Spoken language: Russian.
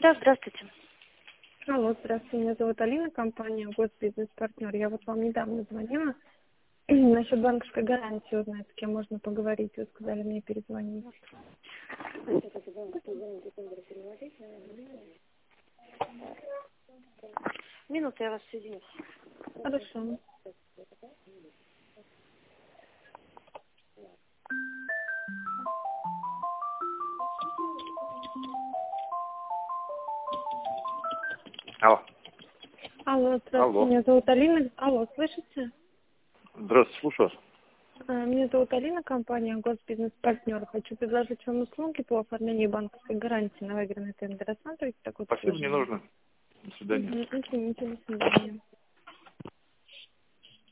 Да, здравствуйте. Алло, здравствуйте, меня зовут Алина, компания Госбизнес-партнер. Я вот вам недавно звонила насчет банковской гарантии узнать, с кем можно поговорить. Вы сказали мне перезвонить. Минуту, я вас соединю. Хорошо. Алло. Алло, здравствуйте, Алло. меня зовут Алина. Алло, слышите? Здравствуйте, слушаю вас. Меня зовут Алина, компания Госбизнес-партнер. Хочу предложить вам услуги по оформлению банковской гарантии на выигранный тендер. Рассматриваете такое Спасибо, не предложение? нужно. До свидания. Извините, до свидания.